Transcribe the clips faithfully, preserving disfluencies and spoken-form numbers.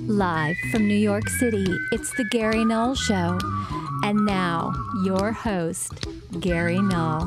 Live from New York City, it's the Gary Null Show. And now, your host, Gary Null.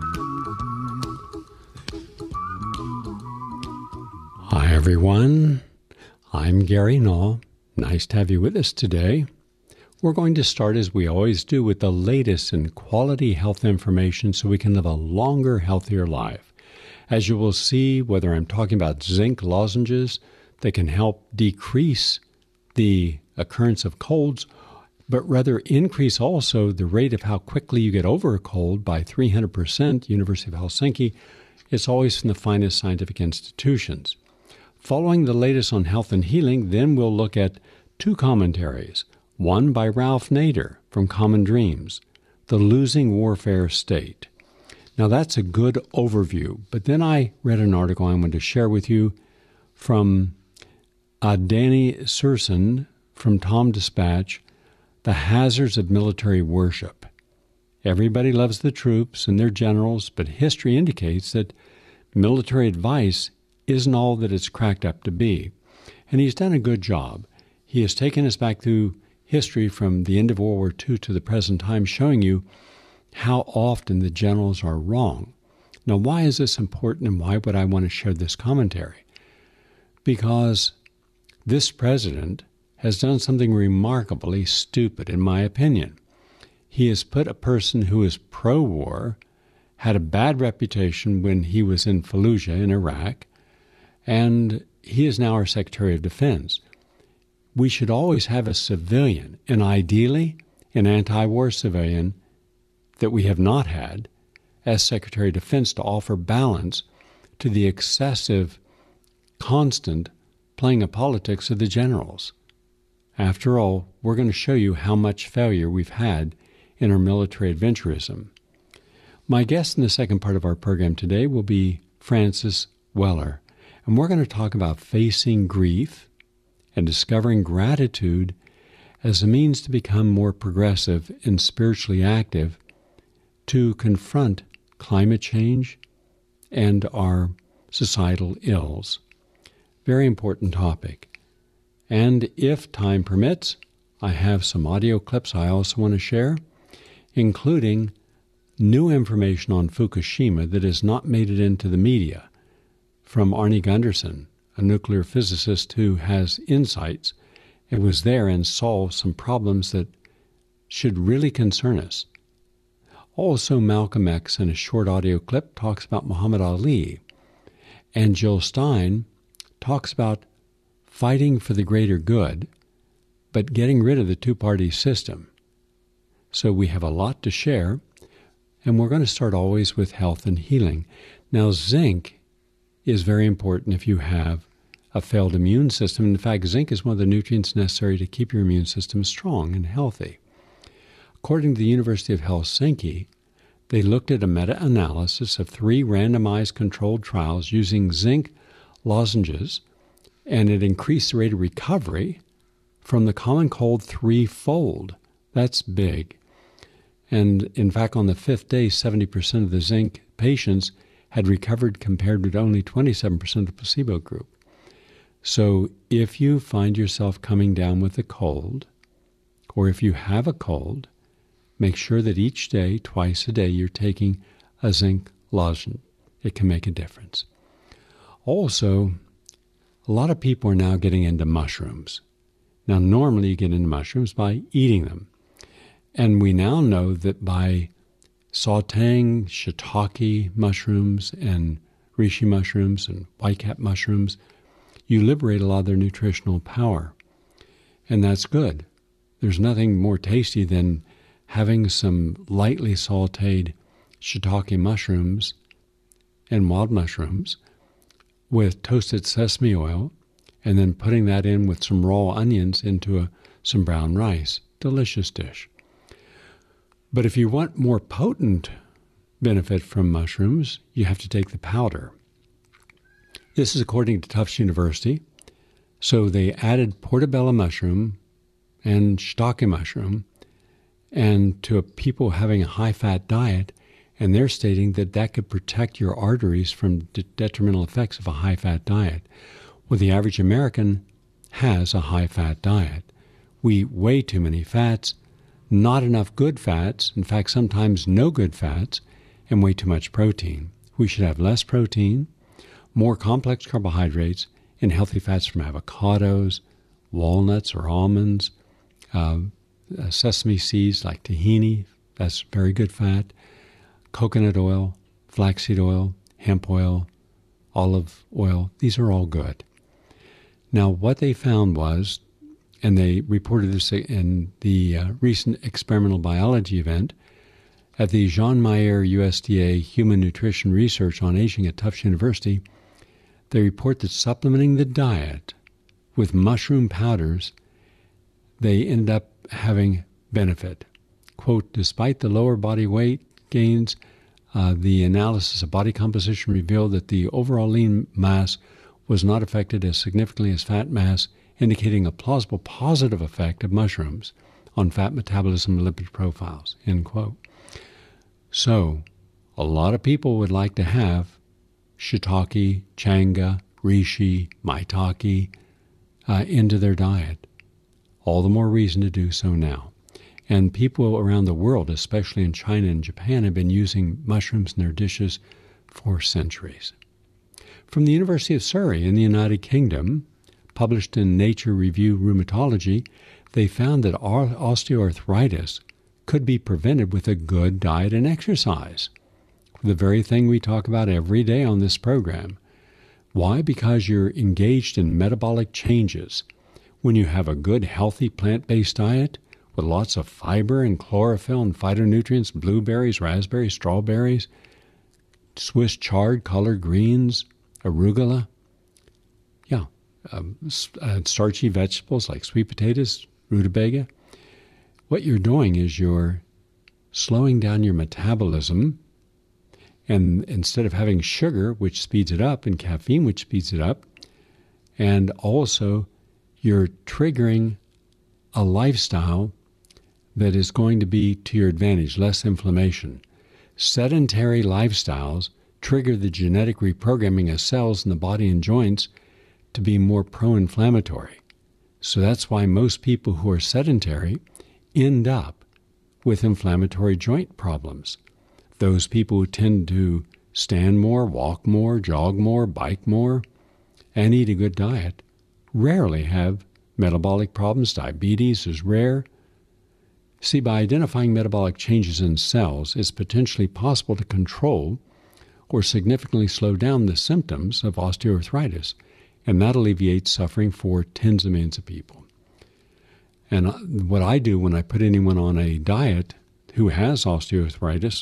Hi, everyone. I'm Gary Null. Nice to have you with us today. We're going to start, as we always do, with the latest in quality health information so we can live a longer, healthier life. As you will see, whether I'm talking about zinc lozenges that can help decrease the occurrence of colds, but rather increase also the rate of how quickly you get over a cold by three hundred percent, University of Helsinki. It's always from the finest scientific institutions. Following the latest on health and healing, then we'll look at two commentaries. One by Ralph Nader from Common Dreams, The Losing Warfare State. Now that's a good overview, but then I read an article I wanted to share with you from uh, Danny Surson from Tom Dispatch, The Hazards of Military Worship. Everybody loves the troops and their generals, but history indicates that military advice isn't all that it's cracked up to be. And he's done a good job. He has taken us back through history from the end of World War Two to the present time, showing you how often the generals are wrong. Now, why is this important, and why would I want to share this commentary? Because this president has done something remarkably stupid, in my opinion. He has put a person who is pro-war, had a bad reputation when he was in Fallujah in Iraq, and he is now our Secretary of Defense. We should always have a civilian, and ideally an anti-war civilian that we have not had, as Secretary of Defense, to offer balance to the excessive, constant playing of politics of the generals. After all, we're going to show you how much failure we've had in our military adventurism. My guest in the second part of our program today will be Francis Weller, and we're going to talk about facing grief and discovering gratitude as a means to become more progressive and spiritually active to confront climate change and our societal ills. Very important topic. And if time permits, I have some audio clips I also want to share, including new information on Fukushima that has not made it into the media from Arnie Gunderson, a nuclear physicist who has insights and was there and saw some problems that should really concern us. Also, Malcolm X, in a short audio clip, talks about Muhammad Ali, and Jill Stein talks about fighting for the greater good, but getting rid of the two-party system. So we have a lot to share, and we're going to start always with health and healing. Now, zinc is very important if you have a failed immune system. In fact, zinc is one of the nutrients necessary to keep your immune system strong and healthy. According to the University of Helsinki, they looked at a meta-analysis of three randomized controlled trials using zinc lozenges, and it increased the rate of recovery from the common cold threefold. That's big. And in fact, on the fifth day, seventy percent of the zinc patients had recovered compared with only twenty-seven percent of the placebo group. So if you find yourself coming down with a cold, or if you have a cold, make sure that each day, twice a day, you're taking a zinc lozenge. It can make a difference. Also, a lot of people are now getting into mushrooms. Now, normally you get into mushrooms by eating them. And we now know that by sautéing shiitake mushrooms and reishi mushrooms and whitecap mushrooms, you liberate a lot of their nutritional power. And that's good. There's nothing more tasty than having some lightly sautéed shiitake mushrooms and wild mushrooms with toasted sesame oil, and then putting that in with some raw onions into a, some brown rice. Delicious dish. But if you want more potent benefit from mushrooms, you have to take the powder. This is according to Tufts University. So they added portobello mushroom and shiitake mushroom and to people having a high-fat diet, and they're stating that that could protect your arteries from de- detrimental effects of a high-fat diet. Well, the average American has a high-fat diet. We eat way too many fats, not enough good fats, in fact, sometimes no good fats, and way too much protein. We should have less protein, more complex carbohydrates, and healthy fats from avocados, walnuts or almonds, uh, uh, sesame seeds like tahini, that's very good fat, coconut oil, flaxseed oil, hemp oil, olive oil, these are all good. Now, what they found was, and they reported this in the uh, recent experimental biology event at the Jean Meyer U S D A Human Nutrition Research on Aging at Tufts University, they report that supplementing the diet with mushroom powders, they ended up having benefit. Quote, despite the lower body weight gains, uh, the analysis of body composition revealed that the overall lean mass was not affected as significantly as fat mass, indicating a plausible positive effect of mushrooms on fat metabolism and lipid profiles, end quote. So, a lot of people would like to have shiitake, changa, reishi, maitake uh, into their diet. All the more reason to do so now. And people around the world, especially in China and Japan, have been using mushrooms in their dishes for centuries. From the University of Surrey in the United Kingdom, published in Nature Review Rheumatology, they found that osteoarthritis could be prevented with a good diet and exercise. The very thing we talk about every day on this program. Why? Because you're engaged in metabolic changes. When you have a good, healthy plant-based diet with lots of fiber and chlorophyll and phytonutrients, blueberries, raspberries, strawberries, Swiss chard, collard greens, arugula, yeah, um, uh, starchy vegetables like sweet potatoes, rutabaga. What you're doing is you're slowing down your metabolism, and instead of having sugar, which speeds it up, and caffeine, which speeds it up, and also you're triggering a lifestyle that is going to be to your advantage, less inflammation. Sedentary lifestyles trigger the genetic reprogramming of cells in the body and joints to be more pro-inflammatory. So that's why most people who are sedentary end up with inflammatory joint problems. Those people who tend to stand more, walk more, jog more, bike more, and eat a good diet rarely have metabolic problems. Diabetes is rare. See, by identifying metabolic changes in cells, it's potentially possible to control or significantly slow down the symptoms of osteoarthritis, and that alleviates suffering for tens of millions of people. And what I do when I put anyone on a diet who has osteoarthritis,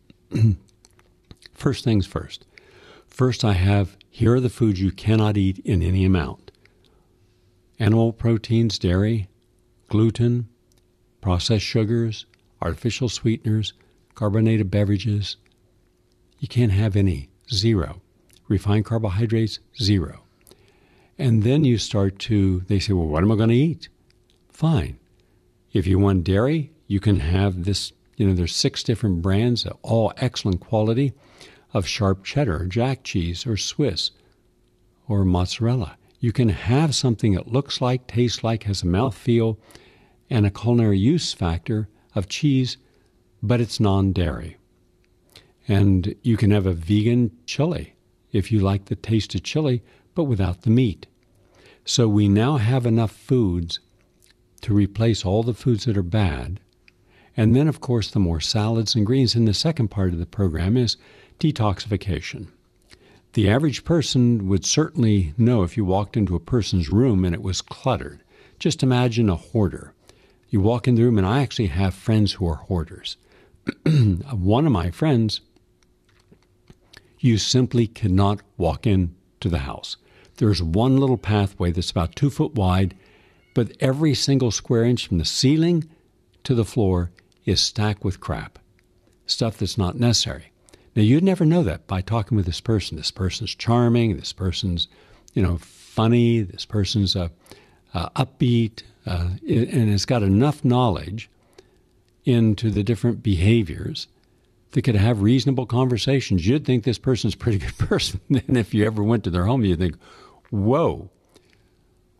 first things first. First, I have, here are the foods you cannot eat in any amount. Animal proteins, dairy, gluten, processed sugars, artificial sweeteners, carbonated beverages. You can't have any. Zero. Refined carbohydrates, zero. And then you start to, they say, well, what am I going to eat? Fine. If you want dairy, you can have this, you know, there's six different brands, all excellent quality, of sharp cheddar, or jack cheese, or Swiss, or mozzarella. You can have something that looks like, tastes like, has a mouthfeel, and a culinary use factor of cheese, but it's non-dairy. And you can have a vegan chili if you like the taste of chili, but without the meat. So we now have enough foods to replace all the foods that are bad. And then, of course, the more salads and greens. And the second part of the program is detoxification. The average person would certainly know if you walked into a person's room and it was cluttered. Just imagine a hoarder. You walk in the room, and I actually have friends who are hoarders. One of my friends, you simply cannot walk into the house. There's one little pathway that's about two foot wide, but every single square inch from the ceiling to the floor is stacked with crap, stuff that's not necessary. Now, you'd never know that by talking with this person. This person's charming, this person's, you know, funny, this person's uh, uh, upbeat, uh, and has got enough knowledge into the different behaviors that could have reasonable conversations. You'd think this person's a pretty good person. And if you ever went to their home, you'd think, whoa,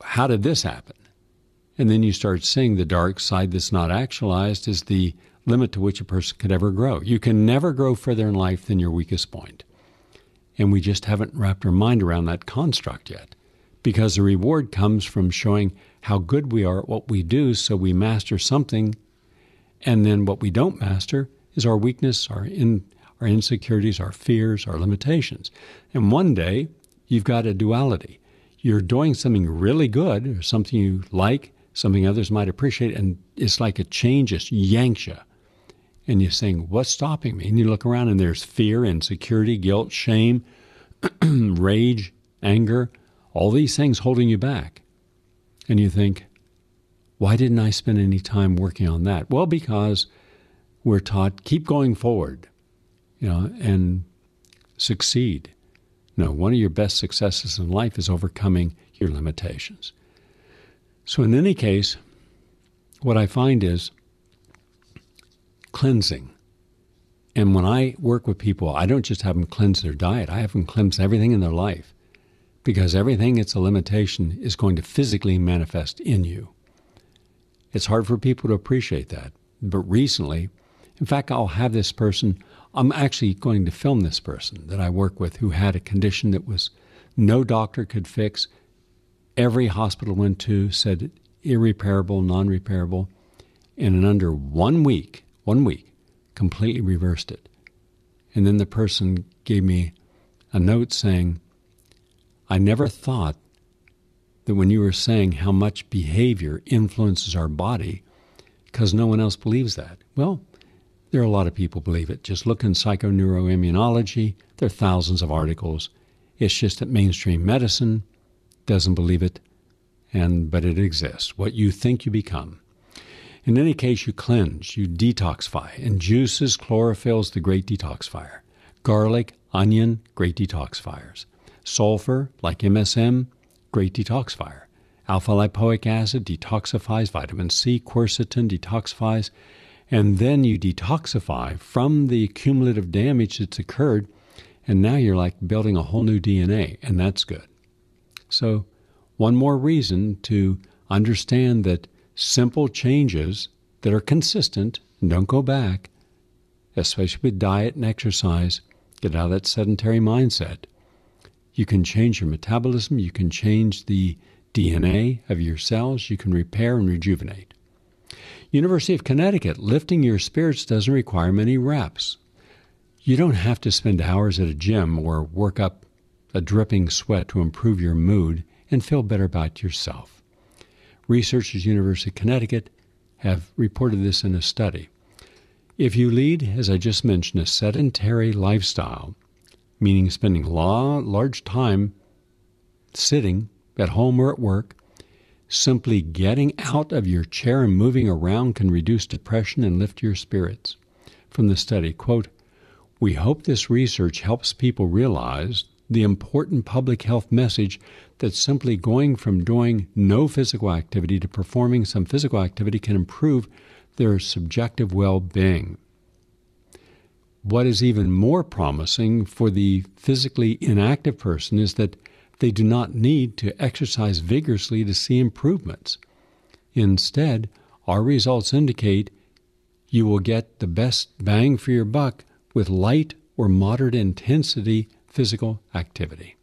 how did this happen? And then you start seeing the dark side that's not actualized is the limit to which a person could ever grow. You can never grow further in life than your weakest point. And we just haven't wrapped our mind around that construct yet, because the reward comes from showing how good we are at what we do, so we master something, and then what we don't master is our weakness, our in, our insecurities, our fears, our limitations. And one day, you've got a duality. You're doing something really good, or something you like, something others might appreciate, and it's like a change just yanks you. And you're saying, what's stopping me? And you look around and there's fear, insecurity, guilt, shame, rage, anger, all these things holding you back. And you think, why didn't I spend any time working on that? Well, because we're taught, keep going forward, you know, and succeed. No, one of your best successes in life is overcoming your limitations. So in any case, what I find is cleansing. And when I work with people, I don't just have them cleanse their diet. I have them cleanse everything in their life, because everything that's a limitation is going to physically manifest in you. It's hard for people to appreciate that. But recently, in fact, I'll have this person, I'm actually going to film this person that I work with who had a condition that was no doctor could fix. Every hospital went to said irreparable, non-repairable. And in under one week, one week, completely reversed it. And then the person gave me a note saying, I never thought that when you were saying how much behavior influences our body, because no one else believes that. Well, there are a lot of people believe it. Just look in psychoneuroimmunology. There are thousands of articles. It's just that mainstream medicine doesn't believe it, and but it exists. What you think, you become. In any case, you cleanse, you detoxify, and juices, chlorophyll's the great detoxifier. Garlic, onion, great detoxifiers. Sulfur, like M S M, great detoxifier. Alpha-lipoic acid detoxifies. Vitamin C, quercetin detoxifies. And then you detoxify from the cumulative damage that's occurred, and now you're like building a whole new D N A, and that's good. So one more reason to understand that simple changes that are consistent and don't go back, especially with diet and exercise, get out of that sedentary mindset. You can change your metabolism, you can change the D N A of your cells, you can repair and rejuvenate. University of Connecticut, lifting your spirits doesn't require many reps. You don't have to spend hours at a gym or work up a dripping sweat to improve your mood and feel better about yourself. Researchers at University of Connecticut have reported this in a study. If you lead, as I just mentioned, a sedentary lifestyle, meaning spending large time sitting at home or at work, simply getting out of your chair and moving around can reduce depression and lift your spirits. From the study, quote, we hope this research helps people realize the important public health message that simply going from doing no physical activity to performing some physical activity can improve their subjective well-being. What is even more promising for the physically inactive person is that they do not need to exercise vigorously to see improvements. Instead, our results indicate you will get the best bang for your buck with light or moderate intensity physical activity.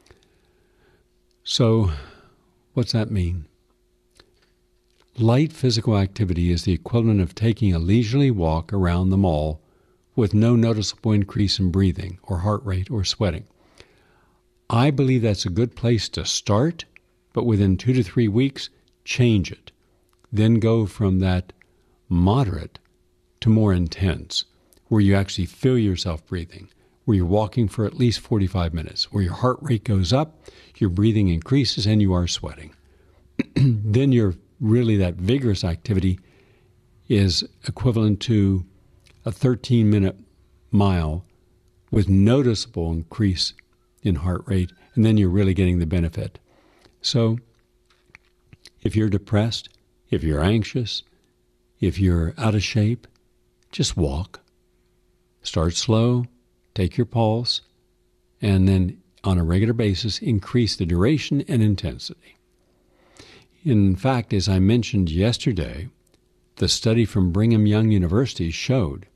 So, what's that mean? Light physical activity is the equivalent of taking a leisurely walk around the mall with no noticeable increase in breathing or heart rate or sweating. I believe that's a good place to start, but within two to three weeks, change it. Then go from that moderate to more intense, where you actually feel yourself breathing, where you're walking for at least forty-five minutes, where your heart rate goes up, your breathing increases, and you are sweating. Then you're really, that vigorous activity is equivalent to a thirteen-minute mile with noticeable increase in heart rate, and then you're really getting the benefit. So if you're depressed, if you're anxious, if you're out of shape, just walk. Start slow, take your pulse, and then on a regular basis, increase the duration and intensity. In fact, as I mentioned yesterday, the study from Brigham Young University showed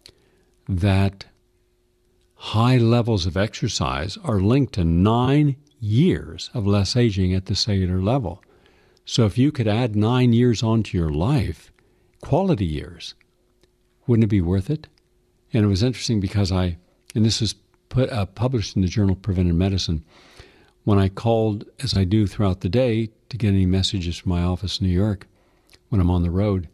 that high levels of exercise are linked to nine years of less aging at the cellular level. So if you could add nine years onto your life, quality years, wouldn't it be worth it? And it was interesting because I, and this was put, uh, published in the Journal of Preventive Medicine, when I called, as I do throughout the day, to get any messages from my office in New York when I'm on the road,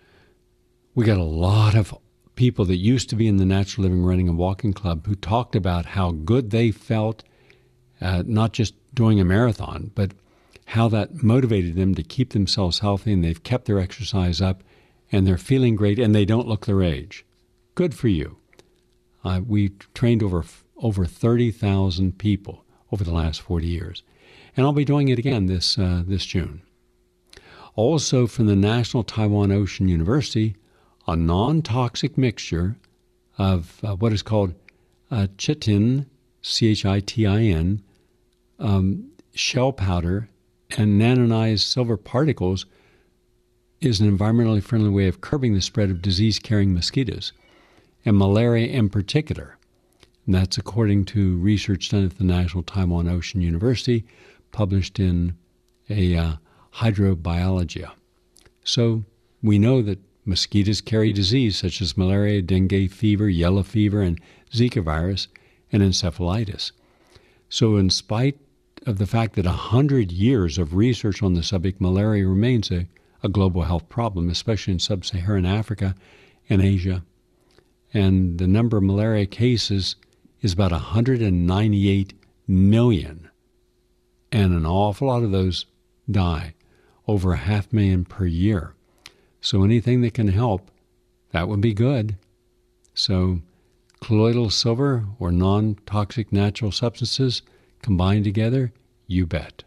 we got a lot of people that used to be in the Natural Living Running and Walking Club who talked about how good they felt, uh, not just doing a marathon, but how that motivated them to keep themselves healthy, and they've kept their exercise up, and they're feeling great, and they don't look their age. Good for you. Uh, we trained over over thirty thousand people over the last forty years. And I'll be doing it again this uh, this June. Also from the National Taiwan Ocean University, a non-toxic mixture of uh, what is called uh, chitin, C H I T I N, um, shell powder, and nanonized silver particles is an environmentally friendly way of curbing the spread of disease-carrying mosquitoes, and malaria in particular. And that's according to research done at the National Taiwan Ocean University, published in a uh, Hydrobiologia. So we know that mosquitoes carry disease such as malaria, dengue fever, yellow fever, and Zika virus, and encephalitis. So in spite of the fact that one hundred years of research on the subject, malaria remains a, a global health problem, especially in sub-Saharan Africa and Asia. And the number of malaria cases is about one hundred ninety-eight million. And an awful lot of those die, over a half million per year. So anything that can help, that would be good. So colloidal silver or non-toxic natural substances combined together, you bet.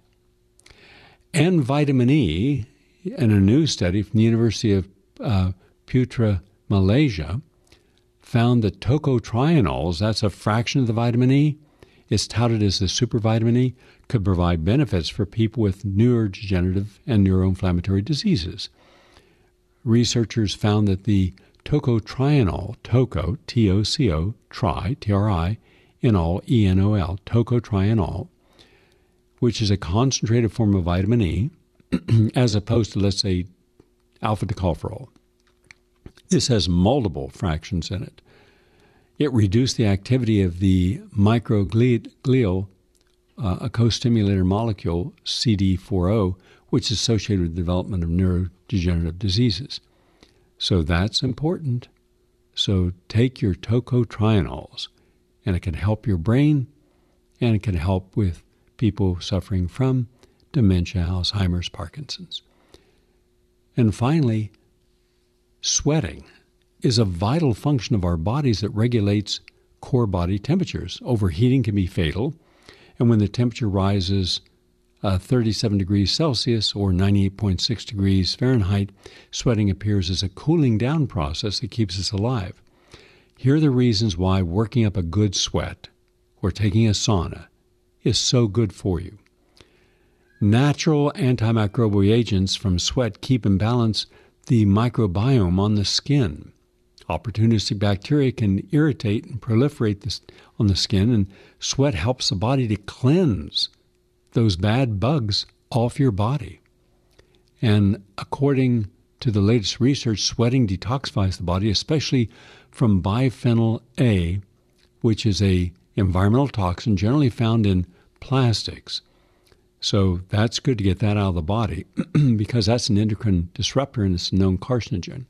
And vitamin E, in a new study from the University of uh, Putra, Malaysia, found that tocotrienols, that's a fraction of the vitamin E, is touted as the super vitamin E, could provide benefits for people with neurodegenerative and neuroinflammatory diseases. Researchers found that the tocotrienol, toco, T O C O, tri, T R I, enol, E N O L, tocotrienol, which is a concentrated form of vitamin E, as opposed to, let's say, alpha tocopherol. This has multiple fractions in it. It reduced the activity of the microglial uh, a co-stimulator molecule, C D four O, which is associated with the development of neurodegenerative diseases. So that's important. So take your tocotrienols, and it can help your brain, and it can help with people suffering from dementia, Alzheimer's, Parkinson's. And finally, sweating is a vital function of our bodies that regulates core body temperatures. Overheating can be fatal, and when the temperature rises uh, thirty-seven degrees Celsius or ninety-eight point six degrees Fahrenheit, sweating appears as a cooling down process that keeps us alive. Here are the reasons why working up a good sweat or taking a sauna is so good for you. Natural antimicrobial agents from sweat keep in balance the microbiome on the skin. Opportunistic bacteria can irritate and proliferate this on the skin, and sweat helps the body to cleanse those bad bugs off your body. And according to the latest research, sweating detoxifies the body, especially from biphenyl A, which is a environmental toxin generally found in plastics. So that's good to get that out of the body because that's an endocrine disruptor and it's a known carcinogen.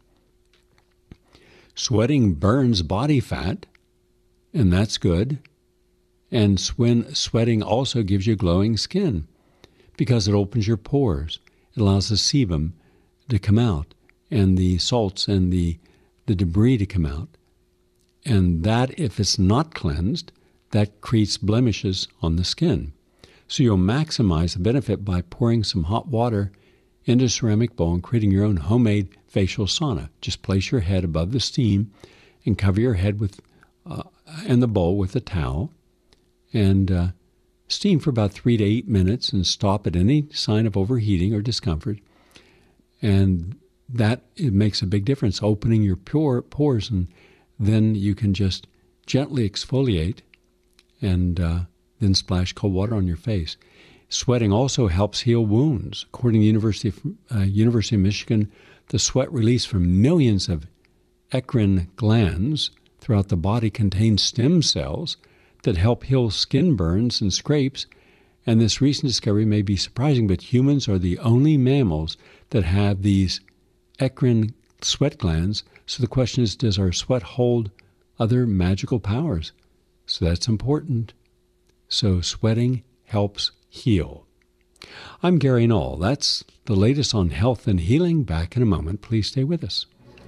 Sweating burns body fat, and that's good. And when sweating also gives you glowing skin because it opens your pores. It allows the sebum to come out and the salts and the, the debris to come out. And that, if it's not cleansed, that creates blemishes on the skin. So you'll maximize the benefit by pouring some hot water into a ceramic bowl and creating your own homemade facial sauna. Just place your head above the steam and cover your head with uh, and the bowl with a towel and uh, Steam for about three to eight minutes and stop at any sign of overheating or discomfort. And that it makes a big difference, opening your pore, pores, and then you can just gently exfoliate and uh, then splash cold water on your face. Sweating also helps heal wounds. According to the University of, uh, University of Michigan, the sweat released from millions of eccrine glands throughout the body contains stem cells that help heal skin burns and scrapes. And this recent discovery may be surprising, but humans are the only mammals that have these eccrine sweat glands. So the question is, does our sweat hold other magical powers? So that's important. So sweating helps heal. I'm Gary Null. That's the latest on health and healing. Back in a moment. Please stay with us.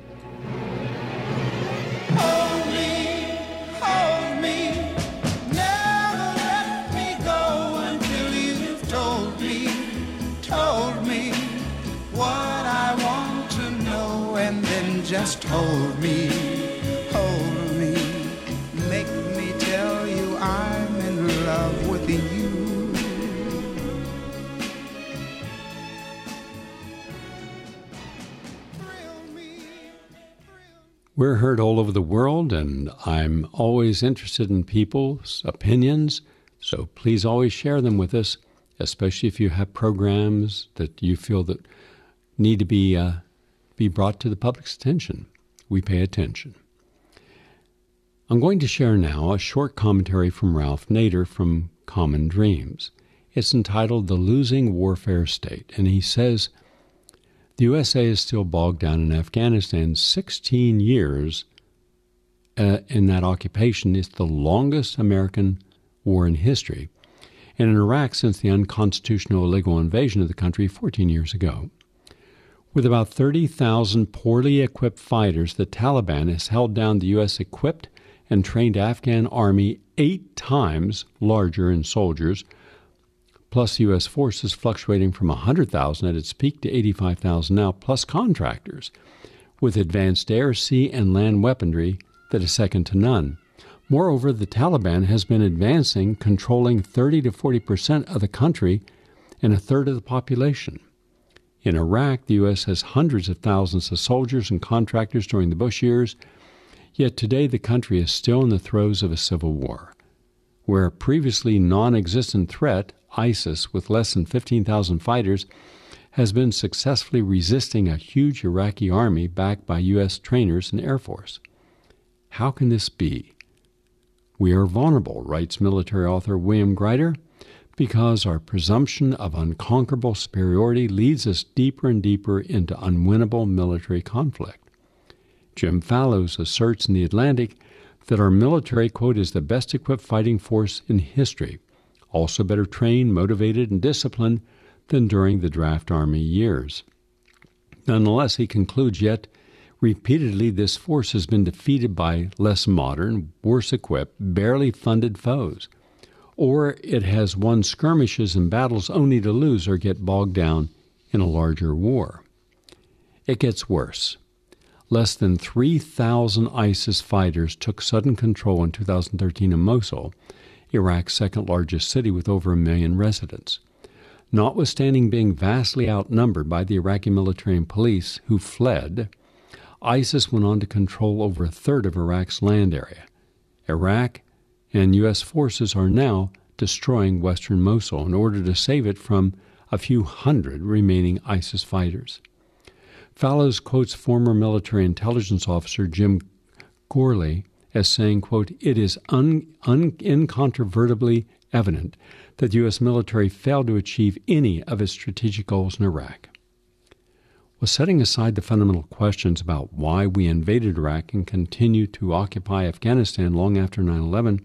Hold me, hold me, never let me go until you've told me, told me what I want to know, and then just hold me, hold me, make me tell you I'm in love with you. We're heard all over the world, and I'm always interested in people's opinions, so please always share them with us, especially if you have programs that you feel that need to be uh, be brought to the public's attention. We pay attention. I'm going to share now a short commentary from Ralph Nader from Common Dreams. It's entitled The Losing Warfare State, and he says, the U S A is still bogged down in Afghanistan. sixteen years uh, in that occupation is the longest American war in history. And in Iraq since the unconstitutional illegal invasion of the country fourteen years ago. With about thirty thousand poorly equipped fighters, the Taliban has held down the U S equipped and trained Afghan army eight times larger in soldiers, plus U S forces fluctuating from one hundred thousand at its peak to eighty-five thousand now, plus contractors, with advanced air, sea, and land weaponry that is second to none. Moreover, the Taliban has been advancing, controlling thirty to forty percent of the country and a third of the population. In Iraq, the U S has hundreds of thousands of soldiers and contractors during the Bush years, yet today the country is still in the throes of a civil war, where a previously non-existent threat, ISIS, with less than fifteen thousand fighters, has been successfully resisting a huge Iraqi army backed by U S trainers and Air Force. How can this be? We are vulnerable, writes military author William Greider, because our presumption of unconquerable superiority leads us deeper and deeper into unwinnable military conflict. Jim Fallows asserts in The Atlantic that our military, quote, is the best equipped fighting force in history, also better trained, motivated, and disciplined than during the draft army years. Nonetheless, he concludes, yet repeatedly this force has been defeated by less modern, worse equipped, barely funded foes, or it has won skirmishes and battles only to lose or get bogged down in a larger war. It gets worse. Less than three thousand ISIS fighters took sudden control in two thousand thirteen in Mosul, Iraq's second-largest city with over a million residents. Notwithstanding being vastly outnumbered by the Iraqi military and police who fled, ISIS went on to control over a third of Iraq's land area. Iraq and U S forces are now destroying western Mosul in order to save it from a few hundred remaining ISIS fighters. Fallows quotes former military intelligence officer Jim Gorley as saying, quote, it is un, un, incontrovertibly evident that the U S military failed to achieve any of its strategic goals in Iraq. Well, setting aside the fundamental questions about why we invaded Iraq and continue to occupy Afghanistan long after nine eleven,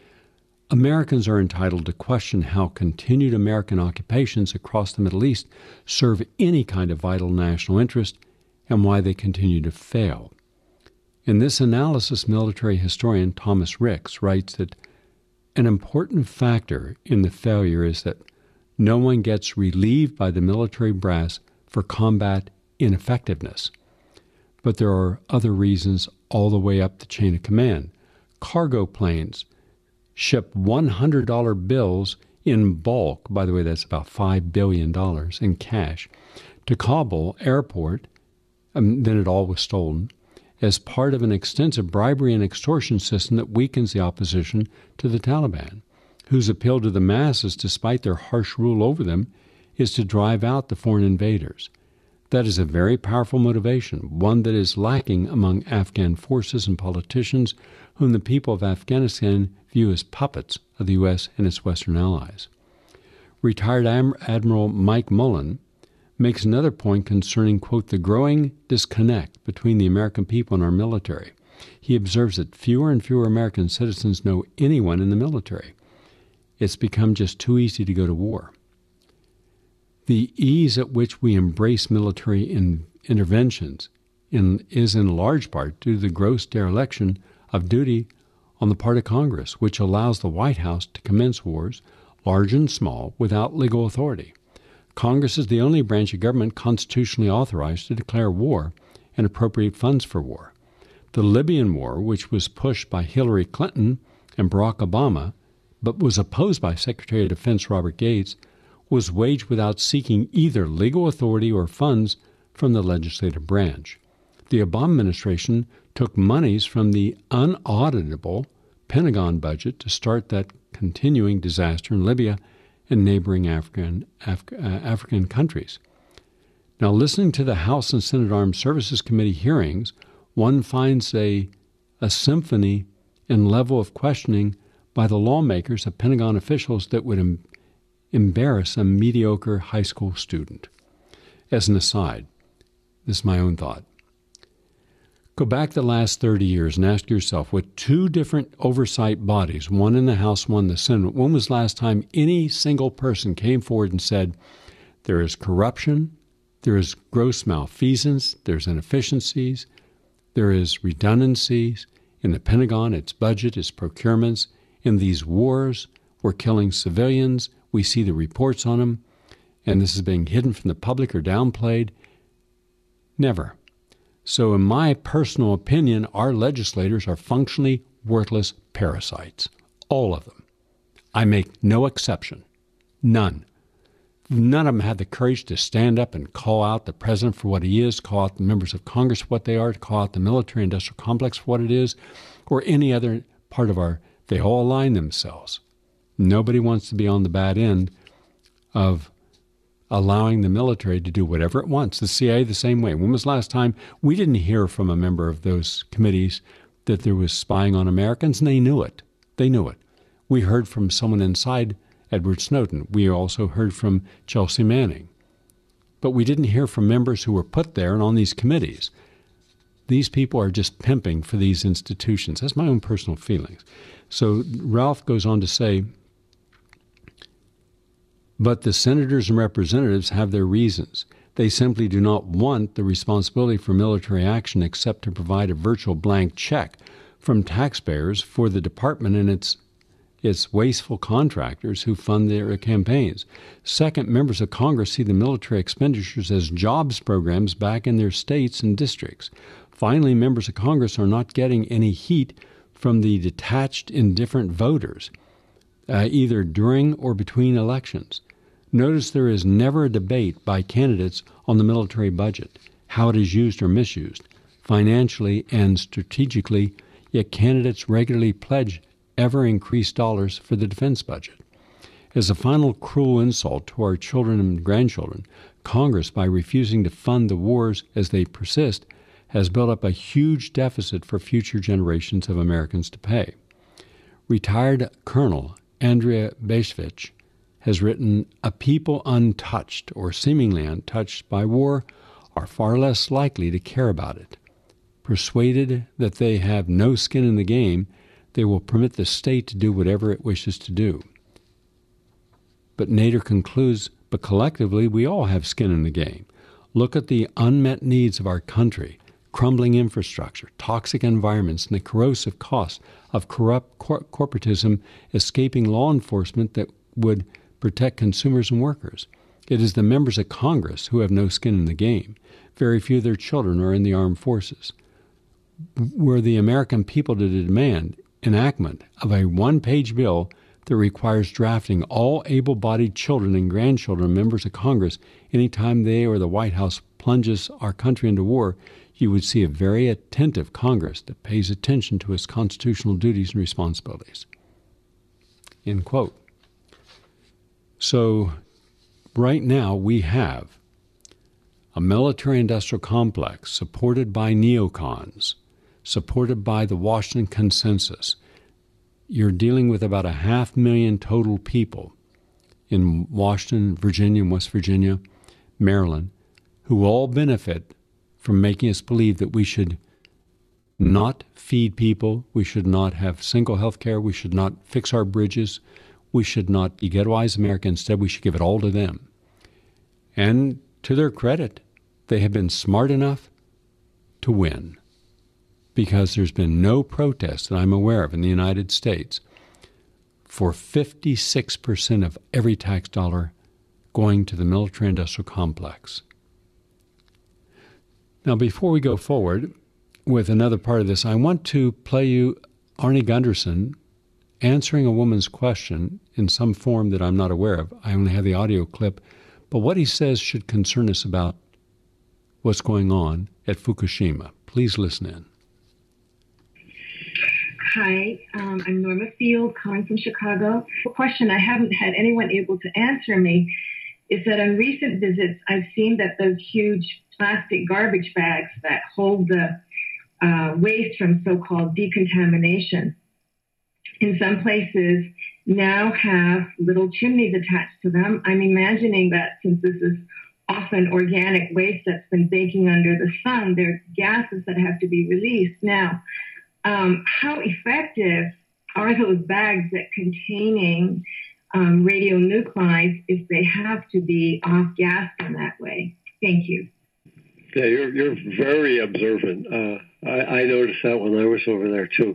Americans are entitled to question how continued American occupations across the Middle East serve any kind of vital national interest and why they continue to fail. In this analysis, military historian Thomas Ricks writes that an important factor in the failure is that no one gets relieved by the military brass for combat ineffectiveness. But there are other reasons all the way up the chain of command. Cargo planes ship one hundred dollar bills in bulk, by the way, that's about five billion dollars in cash, to Kabul airport, um, then it all was stolen, as part of an extensive bribery and extortion system that weakens the opposition to the Taliban, whose appeal to the masses, despite their harsh rule over them, is to drive out the foreign invaders. That is a very powerful motivation, one that is lacking among Afghan forces and politicians whom the people of Afghanistan view as puppets of the U S and its Western allies. Retired Am- Admiral Mike Mullen makes another point concerning, quote, the growing disconnect between the American people and our military. He observes that fewer and fewer American citizens know anyone in the military. It's become just too easy to go to war. The ease at which we embrace military in interventions in, is in large part due to the gross dereliction of duty on the part of Congress, which allows the White House to commence wars, large and small, without legal authority. Congress is the only branch of government constitutionally authorized to declare war and appropriate funds for war. The Libyan War, which was pushed by Hillary Clinton and Barack Obama, but was opposed by Secretary of Defense Robert Gates, was waged without seeking either legal authority or funds from the legislative branch. The Obama administration took monies from the unauditable Pentagon budget to start that continuing disaster in Libya and neighboring African, Af- uh, African countries. Now, listening to the House and Senate Armed Services Committee hearings, one finds a, a symphony and level of questioning by the lawmakers of Pentagon officials that would em- embarrass a mediocre high school student. As an aside, this is my own thought. Go back the last thirty years and ask yourself, with two different oversight bodies, one in the House, one in the Senate, when was the last time any single person came forward and said, there is corruption, there is gross malfeasance, there's inefficiencies, there is redundancies in the Pentagon, its budget, its procurements, in these wars, we're killing civilians, we see the reports on them, and this is being hidden from the public or downplayed? Never. So in my personal opinion, our legislators are functionally worthless parasites. All of them. I make no exception. None. None of them had the courage to stand up and call out the president for what he is, call out the members of Congress for what they are, to call out the military-industrial complex for what it is, or any other part of our... They all align themselves. Nobody wants to be on the bad end of allowing the military to do whatever it wants. The C I A the same way. When was the last time we didn't hear from a member of those committees that there was spying on Americans? And they knew it. They knew it. We heard from someone inside Edward Snowden. We also heard from Chelsea Manning. But we didn't hear from members who were put there and on these committees. These people are just pimping for these institutions. That's my own personal feelings. So Ralph goes on to say, but the senators and representatives have their reasons. They simply do not want the responsibility for military action except to provide a virtual blank check from taxpayers for the department and its its wasteful contractors who fund their campaigns. Second, members of Congress see the military expenditures as jobs programs back in their states and districts. Finally, members of Congress are not getting any heat from the detached, indifferent voters, uh, either during or between elections. Notice there is never a debate by candidates on the military budget, how it is used or misused, financially and strategically, yet candidates regularly pledge ever-increased dollars for the defense budget. As a final cruel insult to our children and grandchildren, Congress, by refusing to fund the wars as they persist, has built up a huge deficit for future generations of Americans to pay. Retired Colonel Andrea Beshevich has written, a people untouched or seemingly untouched by war are far less likely to care about it. Persuaded that they have no skin in the game, they will permit the state to do whatever it wishes to do. But Nader concludes, but collectively we all have skin in the game. Look at the unmet needs of our country, crumbling infrastructure, toxic environments, and the corrosive costs of corrupt cor- corporatism escaping law enforcement that would protect consumers and workers. It is the members of Congress who have no skin in the game. Very few of their children are in the armed forces. Were the American people to demand enactment of a one-page bill that requires drafting all able-bodied children and grandchildren, members of Congress, anytime they or the White House plunges our country into war, you would see a very attentive Congress that pays attention to its constitutional duties and responsibilities. End quote. So right now we have a military-industrial complex supported by neocons, supported by the Washington Consensus. You're dealing with about a half million total people in Washington, Virginia, and West Virginia, Maryland, who all benefit from making us believe that we should not feed people, we should not have single health care, we should not fix our bridges, we should not ghettoize America. Instead, we should give it all to them. And to their credit, they have been smart enough to win, because there's been no protest that I'm aware of in the United States for fifty-six percent of every tax dollar going to the military-industrial complex. Now, before we go forward with another part of this, I want to play you Arnie Gunderson answering a woman's question in some form that I'm not aware of. I only have the audio clip, but what he says should concern us about what's going on at Fukushima. Please listen in. Hi, um, I'm Norma Field, calling from Chicago. A question I haven't had anyone able to answer me is that on recent visits, I've seen that those huge plastic garbage bags that hold the uh, waste from so-called decontamination, in some places now have little chimneys attached to them. I'm imagining that since this is often organic waste that's been baking under the sun, there's gases that have to be released. Now, um, how effective are those bags that containing um, radionuclides if they have to be off-gassed in that way? Thank you. Yeah, you're you're very observant. Uh, I, I noticed that when I was over there too.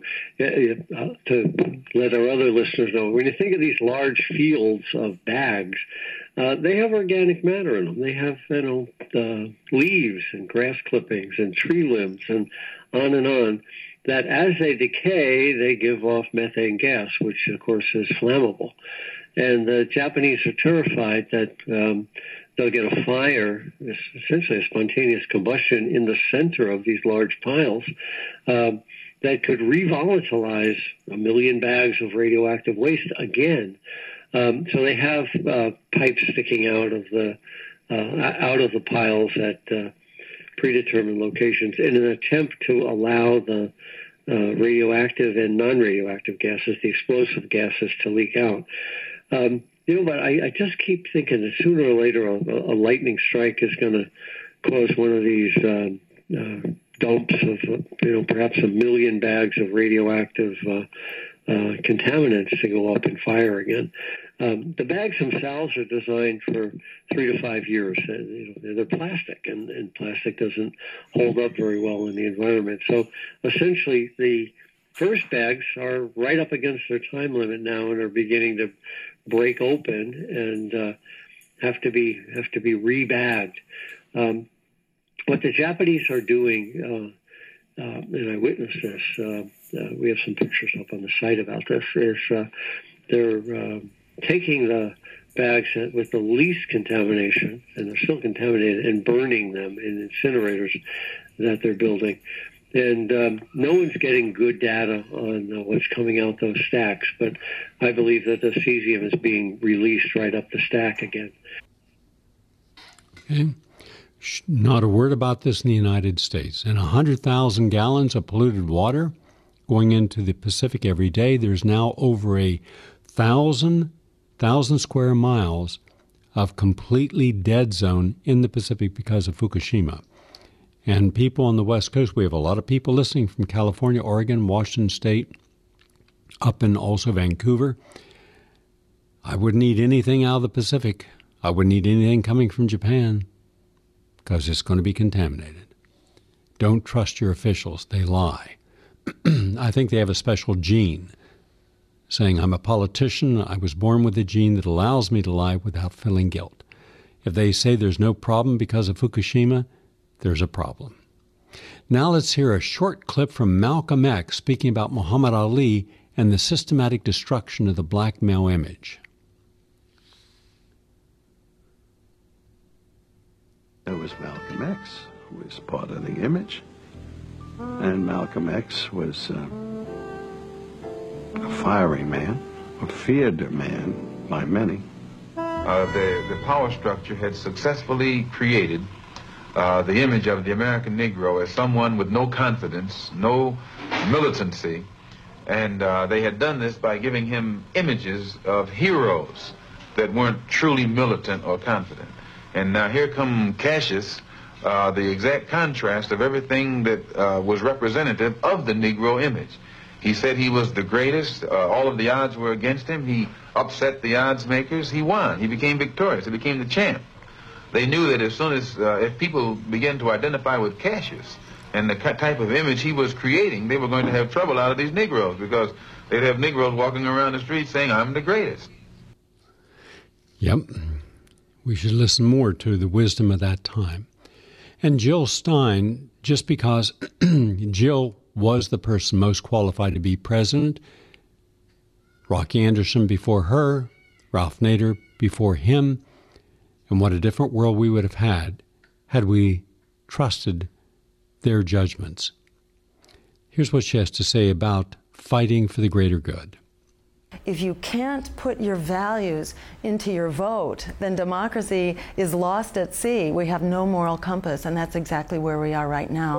Uh, to let our other listeners know, when you think of these large fields of bags, uh, they have organic matter in them. They have, you know, uh, leaves and grass clippings and tree limbs and on and on. That as they decay, they give off methane gas, which of course is flammable. And the Japanese are terrified that um, they'll get a fire, essentially a spontaneous combustion in the center of these large piles uh, that could revolatilize a million bags of radioactive waste again. Um, so they have uh, pipes sticking out of the uh, out of the piles at uh, predetermined locations in an attempt to allow the uh, radioactive and non-radioactive gases, the explosive gases, to leak out. Um, You know, but I, I just keep thinking that sooner or later a, a lightning strike is going to cause one of these uh, uh, dumps of, you know, perhaps a million bags of radioactive uh, uh, contaminants to go up in fire again. Um, the bags themselves are designed for three to five years. And, you know, they're plastic, and, and plastic doesn't hold up very well in the environment. So essentially, the first bags are right up against their time limit now and are beginning to break open and uh, have to be have to be rebagged. Um, what the Japanese are doing, uh, uh, and I witnessed this. Uh, uh, we have some pictures up on the site about this. Is uh, they're uh, taking the bags with the least contamination, and they're still contaminated, and burning them in incinerators that they're building. And um, no one's getting good data on uh, what's coming out those stacks, but I believe that the cesium is being released right up the stack again. Okay. Not a word about this in the United States. And one hundred thousand gallons of polluted water going into the Pacific every day. There's now over a thousand, thousand square miles of completely dead zone in the Pacific because of Fukushima. And people on the West Coast, we have a lot of people listening from California, Oregon, Washington State, up in also Vancouver. I wouldn't eat anything out of the Pacific. I wouldn't eat anything coming from Japan because it's going to be contaminated. Don't trust your officials. They lie. I think they have a special gene saying, I'm a politician. I was born with a gene that allows me to lie without feeling guilt. If they say there's no problem because of Fukushima, there's a problem. Now let's hear a short clip from Malcolm X speaking about Muhammad Ali and the systematic destruction of the black male image. There was Malcolm X, who was part of the image. And Malcolm X was uh, a fiery man, a feared man by many. Uh, the, the power structure had successfully created uh, the image of the American Negro as someone with no confidence, no militancy, and uh, they had done this by giving him images of heroes that weren't truly militant or confident. And now here come Cassius, uh, the exact contrast of everything that uh, was representative of the Negro image. He said he was the greatest. Uh, all of the odds were against him. He upset the odds makers. He won. He became victorious. He became the champ. They knew that as soon as, uh, if people began to identify with Cassius and the type of image he was creating, they were going to have trouble out of these Negroes, because they'd have Negroes walking around the street saying, I'm the greatest. Yep. We should listen more to the wisdom of that time. And Jill Stein, just because Jill was the person most qualified to be president, Rocky Anderson before her, Ralph Nader before him, and what a different world we would have had had we trusted their judgments. Here's what she has to say about fighting for the greater good. If you can't put your values into your vote, then democracy is lost at sea. We have no moral compass, and that's exactly where we are right now.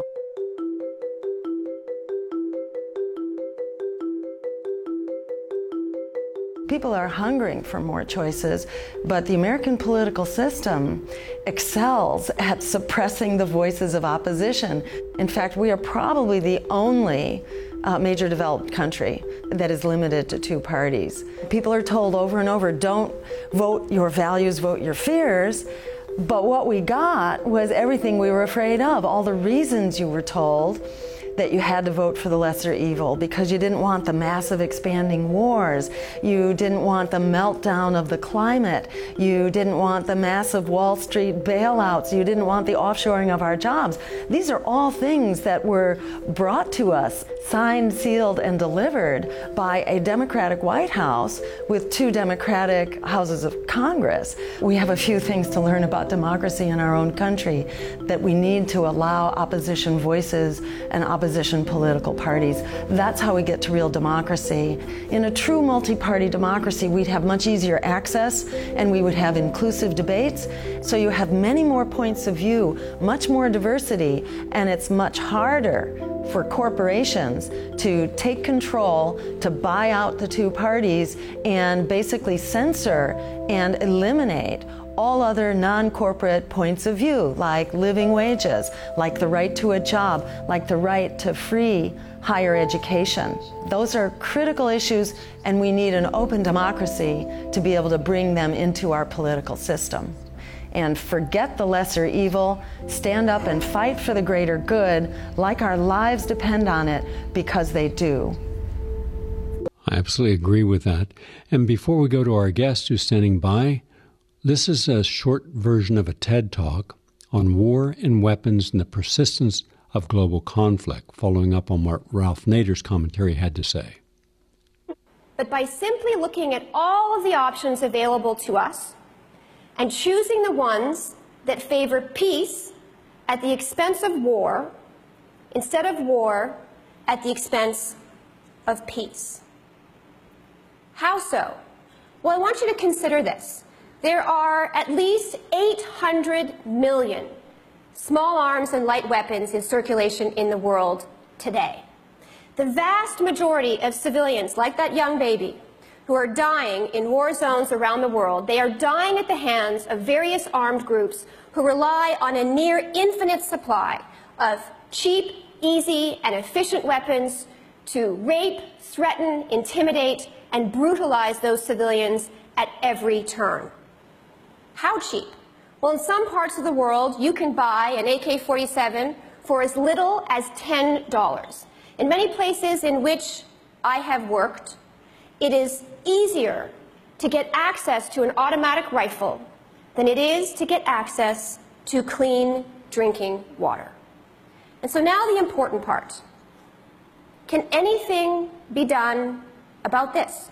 People are hungering for more choices, but the American political system excels at suppressing the voices of opposition. In fact, we are probably the only uh, major developed country that is limited to two parties. People are told over and over, don't vote your values, vote your fears. But what we got was everything we were afraid of, all the reasons you were told that you had to vote for the lesser evil, because you didn't want the massive expanding wars, you didn't want the meltdown of the climate, you didn't want the massive Wall Street bailouts, you didn't want the offshoring of our jobs. These are all things that were brought to us, signed, sealed, and delivered by a Democratic White House with two Democratic houses of Congress. We have a few things to learn about democracy in our own country, that we need to allow opposition voices and opposition opposition political parties. That's how we get to real democracy. In a true multi-party democracy, we'd have much easier access, and we would have inclusive debates. So you have many more points of view, much more diversity, and it's much harder for corporations to take control, to buy out the two parties, and basically censor and eliminate all other non-corporate points of view, like living wages, like the right to a job, like the right to free higher education. Those are critical issues, and we need an open democracy to be able to bring them into our political system. And forget the lesser evil, stand up and fight for the greater good, like our lives depend on it, because they do. I absolutely agree with that. And before we go to our guest who's standing by, this is a short version of a TED Talk on war and weapons and the persistence of global conflict, following up on what Ralph Nader's commentary had to say. But by simply looking at all of the options available to us and choosing the ones that favor peace at the expense of war, instead of war at the expense of peace. How so? Well, I want you to consider this. There are at least eight hundred million small arms and light weapons in circulation in the world today. The vast majority of civilians, like that young baby, who are dying in war zones around the world, they are dying at the hands of various armed groups who rely on a near infinite supply of cheap, easy, and efficient weapons to rape, threaten, intimidate, and brutalize those civilians at every turn. How cheap? Well, in some parts of the world, you can buy an A K forty-seven for as little as ten dollars. In many places in which I have worked, it is easier to get access to an automatic rifle than it is to get access to clean drinking water. And so now the important part. Can anything be done about this.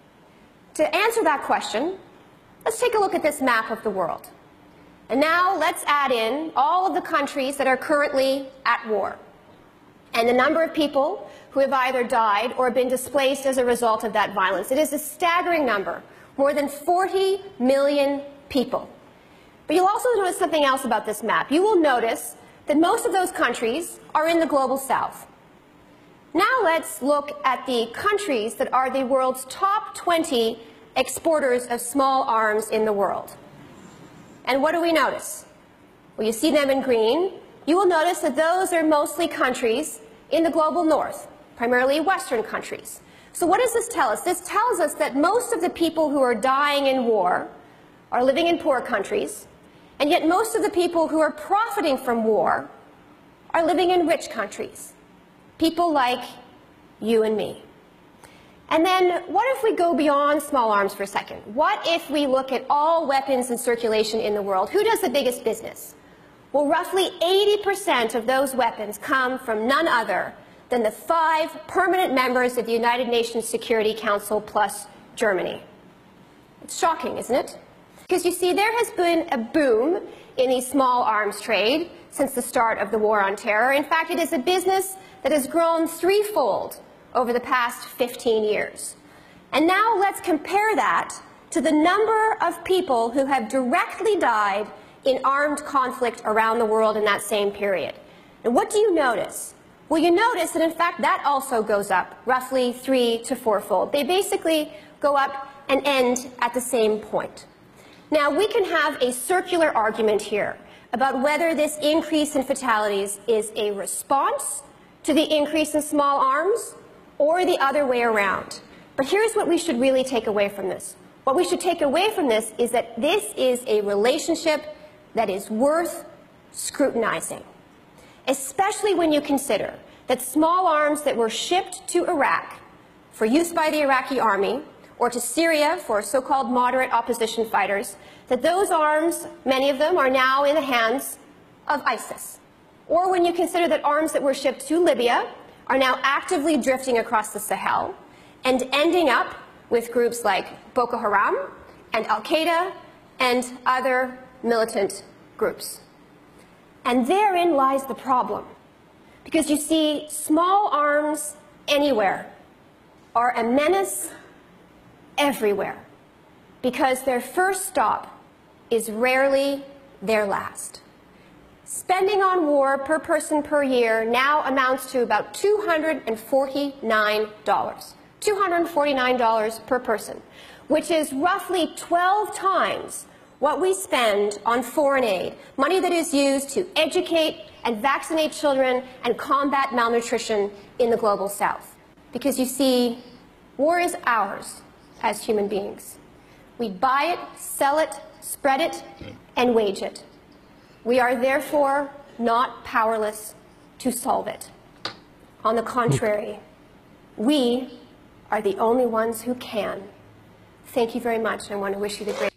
To answer that question, let's take a look at this map of the world. And now let's add in all of the countries that are currently at war and the number of people who have either died or been displaced as a result of that violence. It is a staggering number, more than forty million people. But you'll also notice something else about this map. You will notice that most of those countries are in the global south. Now let's look at the countries that are the world's top twenty exporters of small arms in the world. And what do we notice? Well, you see them in green. You will notice that those are mostly countries in the global north, primarily Western countries. So what does this tell us? This tells us that most of the people who are dying in war are living in poor countries, and yet most of the people who are profiting from war are living in rich countries. People like you and me. And then what if we go beyond small arms for a second? What if we look at all weapons in circulation in the world? Who does the biggest business? Well, roughly eighty percent of those weapons come from none other than the five permanent members of the United Nations Security Council plus Germany. It's shocking, isn't it? Because you see, there has been a boom in the small arms trade since the start of the War on Terror. In fact, it is a business that has grown threefold over the past fifteen years. And now let's compare that to the number of people who have directly died in armed conflict around the world in that same period. And what do you notice? Well, you notice that in fact that also goes up roughly three to fourfold. They basically go up and end at the same point. Now, we can have a circular argument here about whether this increase in fatalities is a response to the increase in small arms or the other way around. But here's what we should really take away from this. What we should take away from this is that this is a relationship that is worth scrutinizing, especially when you consider that small arms that were shipped to Iraq for use by the Iraqi army or to Syria for so-called moderate opposition fighters, that those arms, many of them, are now in the hands of ISIS. Or when you consider that arms that were shipped to Libya are now actively drifting across the Sahel and ending up with groups like Boko Haram and Al-Qaeda and other militant groups. And therein lies the problem. Because you see, small arms anywhere are a menace everywhere, because their first stop is rarely their last. Spending on war per person per year now amounts to about two hundred forty-nine dollars. two hundred forty-nine dollars per person, which is roughly twelve times what we spend on foreign aid, money that is used to educate and vaccinate children and combat malnutrition in the global south. Because you see, war is ours as human beings. We buy it, sell it, spread it, and wage it. We are therefore not powerless to solve it. On the contrary, we are the only ones who can. Thank you very much. I want to wish you the great.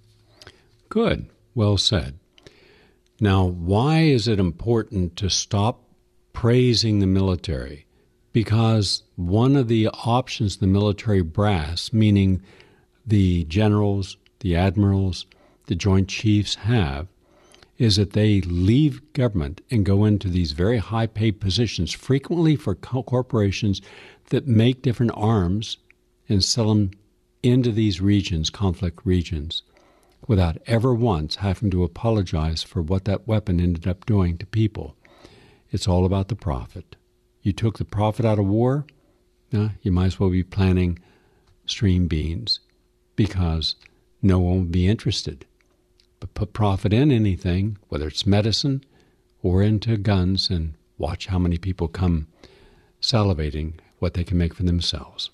Good. Well said. Now, why is it important to stop praising the military? Because one of the options the military brass, meaning the generals, the admirals, the Joint Chiefs have, is that they leave government and go into these very high-paid positions, frequently for corporations that make different arms and sell them into these regions, conflict regions, without ever once having to apologize for what that weapon ended up doing to people. It's all about the profit. You took the profit out of war, uh, you might as well be planting string beans, because no one will be interested. But put profit in anything, whether it's medicine or into guns, and watch how many people come salivating what they can make for themselves.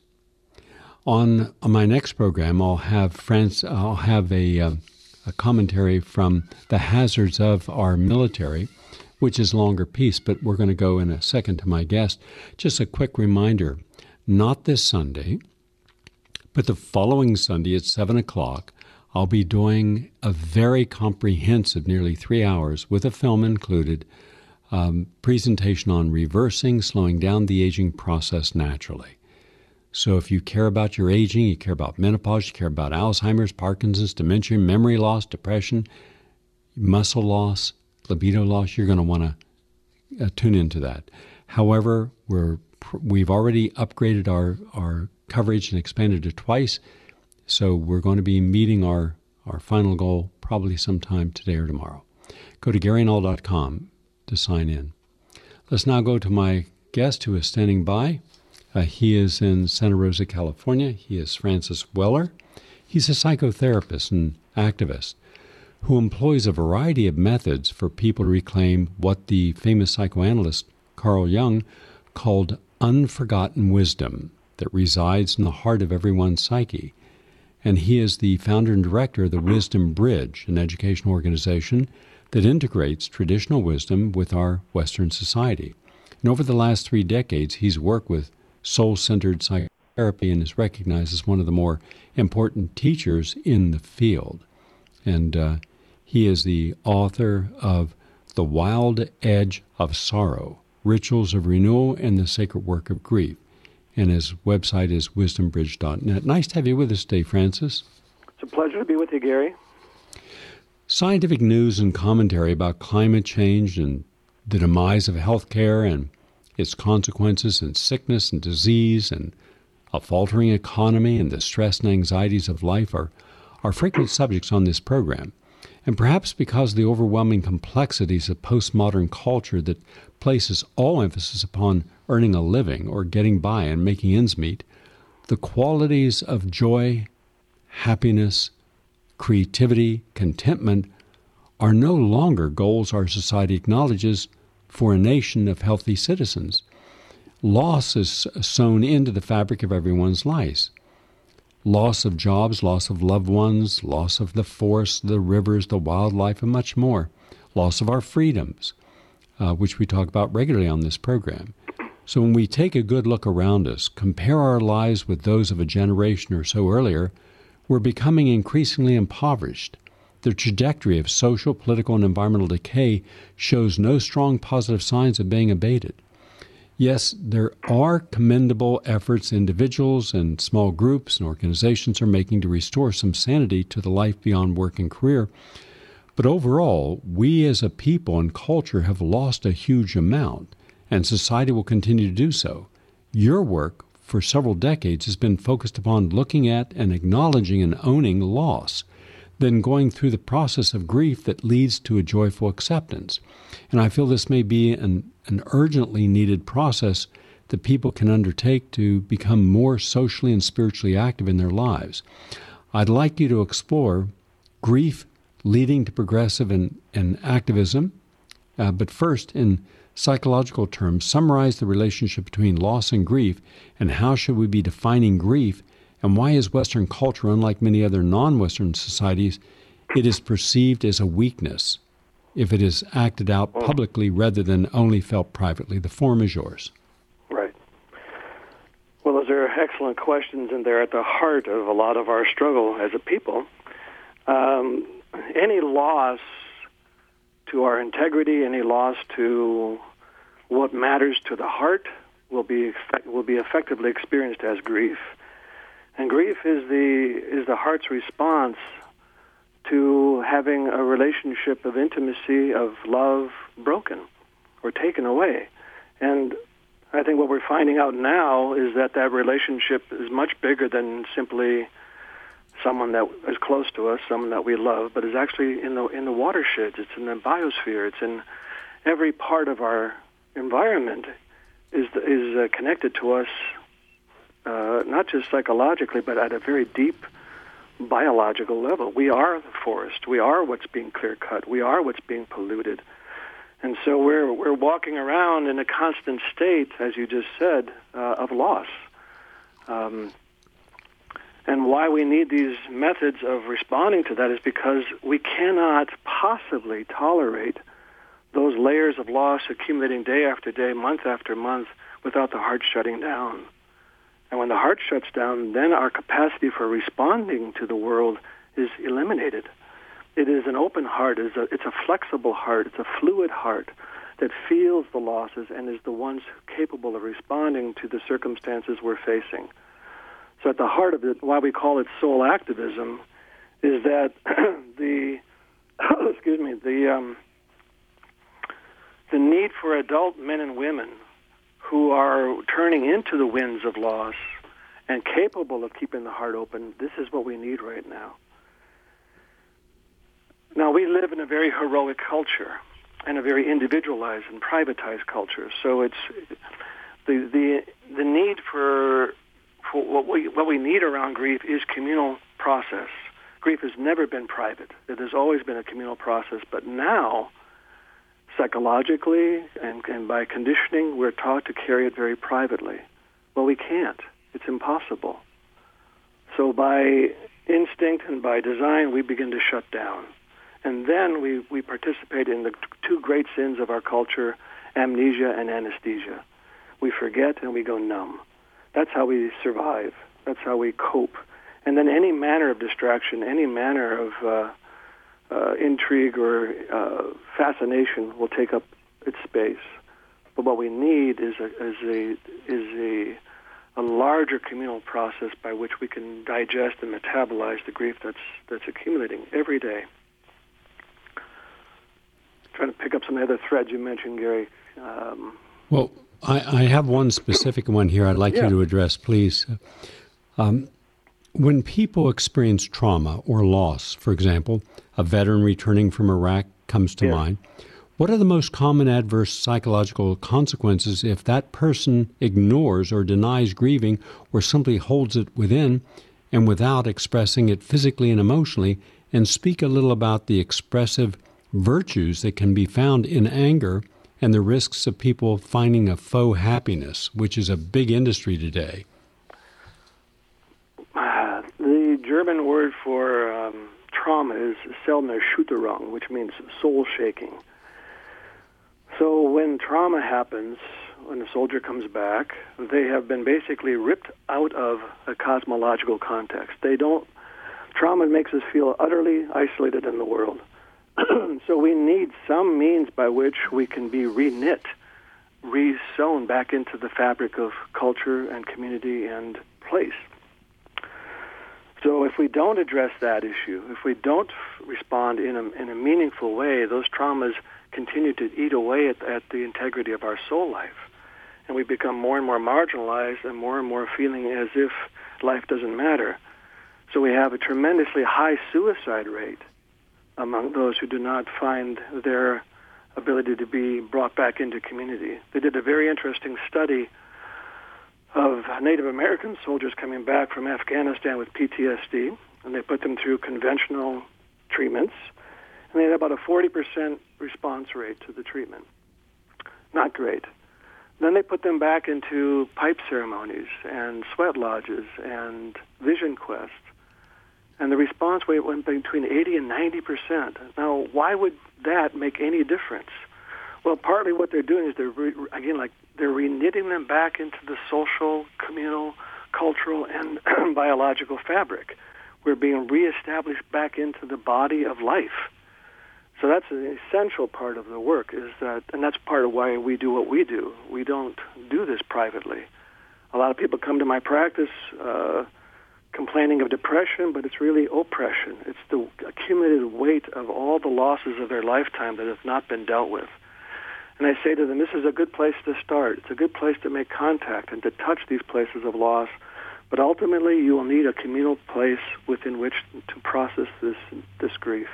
On, on my next program, I'll have friends. I'll have a, uh, a commentary from The Hazards of Our Military, which is a longer piece, but we're going to go in a second to my guest. Just a quick reminder, not this Sunday, but the following Sunday at seven o'clock, I'll be doing a very comprehensive, nearly three hours, with a film included, um, presentation on reversing, slowing down the aging process naturally. So if you care about your aging, you care about menopause, you care about Alzheimer's, Parkinson's, dementia, memory loss, depression, muscle loss, libido loss, you're going to want to uh, tune into that. However, we're we've already upgraded our, our coverage and expanded it twice, so we're going to be meeting our, our final goal probably sometime today or tomorrow. Go to Gary Null dot com to sign in. Let's now go to my guest who is standing by. Uh, he is in Santa Rosa, California. He is Francis Weller. He's a psychotherapist and activist who employs a variety of methods for people to reclaim what the famous psychoanalyst Carl Jung called unforgotten wisdom that resides in the heart of everyone's psyche. And he is the founder and director of the Wisdom Bridge, an educational organization that integrates traditional wisdom with our Western society. And over the last three decades, he's worked with soul-centered psychotherapy and is recognized as one of the more important teachers in the field. And uh, he is the author of The Wild Edge of Sorrow, Rituals of Renewal and the Sacred Work of Grief. And his website is wisdom bridge dot net. Nice to have you with us today, Francis. It's a pleasure to be with you, Gary. Scientific news and commentary about climate change and the demise of healthcare and its consequences in sickness and disease and a faltering economy and the stress and anxieties of life are, are frequent subjects on this program. And perhaps because of the overwhelming complexities of postmodern culture that places all emphasis upon earning a living or getting by and making ends meet, the qualities of joy, happiness, creativity, contentment are no longer goals our society acknowledges for a nation of healthy citizens. Loss is sewn into the fabric of everyone's lives. Loss of jobs, loss of loved ones, loss of the forests, the rivers, the wildlife, and much more. Loss of our freedoms, uh, which we talk about regularly on this program. So when we take a good look around us, compare our lives with those of a generation or so earlier, we're becoming increasingly impoverished. The trajectory of social, political, and environmental decay shows no strong positive signs of being abated. Yes, there are commendable efforts individuals and small groups and organizations are making to restore some sanity to the life beyond work and career. But overall, we as a people and culture have lost a huge amount, and society will continue to do so. Your work for several decades has been focused upon looking at and acknowledging and owning loss, then going through the process of grief that leads to a joyful acceptance. And I feel this may be an, an urgently needed process that people can undertake to become more socially and spiritually active in their lives. I'd like you to explore grief leading to progressive and, and activism, uh, but first, in psychological terms, summarize the relationship between loss and grief, and how should we be defining grief, and why is Western culture, unlike many other non-Western societies, it is perceived as a weakness if it is acted out publicly rather than only felt privately. The form is yours. Right. Well, those are excellent questions, and they're at the heart of a lot of our struggle as a people. Um, any loss to our integrity, any loss to what matters to the heart will be will be effectively experienced as grief. And grief is the is the heart's response to having a relationship of intimacy, of love broken or taken away. And I think what we're finding out now is that that relationship is much bigger than simply someone that is close to us, someone that we love, but is actually in the in the watersheds. It's in the biosphere. It's in every part of our environment is is uh, connected to us, uh, not just psychologically, but at a very deep biological level. We are the forest. We are what's being clear-cut. We are what's being polluted. And so we're we're walking around in a constant state, as you just said, uh, of loss. Um, and why we need these methods of responding to that is because we cannot possibly tolerate those layers of loss accumulating day after day, month after month, without the heart shutting down. And when the heart shuts down, then our capacity for responding to the world is eliminated. It is an open heart. It's a, it's a flexible heart. It's a fluid heart that feels the losses and is the ones capable of responding to the circumstances we're facing. So at the heart of it, why we call it soul activism, is that the excuse me the um, the need for adult men and women who are turning into the winds of loss and capable of keeping the heart open. This is what we need right now. Now, we live in a very heroic culture and a very individualized and privatized culture. So it's the the the need for for what we what we need around grief is communal process. Grief has never been private. It has always been a communal process. But now, psychologically and, and by conditioning, we're taught to carry it very privately. Well, we can't. It's impossible. So by instinct and by design, we begin to shut down. And then we, we participate in the two great sins of our culture, amnesia and anesthesia. We forget and we go numb. That's how we survive. That's how we cope. And then any manner of distraction, any manner of uh, uh, intrigue or uh, fascination will take up its space. But what we need is a, is a, is a, a larger communal process by which we can digest and metabolize the grief that's, that's accumulating every day. Trying to pick up some of the other threads you mentioned, Gary. Um, well, I, I have one specific one here I'd like yeah. you to address, please. Um, when people experience trauma or loss, for example, a veteran returning from Iraq comes to yeah. mind, what are the most common adverse psychological consequences if that person ignores or denies grieving or simply holds it within and without expressing it physically and emotionally? And speak a little about the expressive virtues that can be found in anger and the risks of people finding a faux happiness, which is a big industry today. Uh, the German word for um, trauma is Seelenerschütterung, which means soul shaking. So when trauma happens, when a soldier comes back, they have been basically ripped out of a cosmological context. They don't. Trauma makes us feel utterly isolated in the world. So we need some means by which we can be re-knit, re-sewn back into the fabric of culture and community and place. So if we don't address that issue, if we don't respond in a, in a meaningful way, those traumas continue to eat away at, at the integrity of our soul life. And we become more and more marginalized and more and more feeling as if life doesn't matter. So we have a tremendously high suicide rate among those who do not find their ability to be brought back into community. They did a very interesting study of Native American soldiers coming back from Afghanistan with P T S D, and they put them through conventional treatments, and they had about a forty percent response rate to the treatment. Not great. Then they put them back into pipe ceremonies and sweat lodges and vision quests, and the response rate went between eighty and ninety percent. Now, why would that make any difference? Well, partly what they're doing is they're, re- again, like they're re-knitting them back into the social, communal, cultural, and biological fabric. We're being reestablished back into the body of life. So that's an essential part of the work, is that, and that's part of why we do what we do. We don't do this privately. A lot of people come to my practice uh, complaining of depression, but it's really oppression. It's the accumulated weight of all the losses of their lifetime that have not been dealt with. And I say to them, this is a good place to start. It's a good place to make contact and to touch these places of loss. But ultimately, you will need a communal place within which to process this this grief.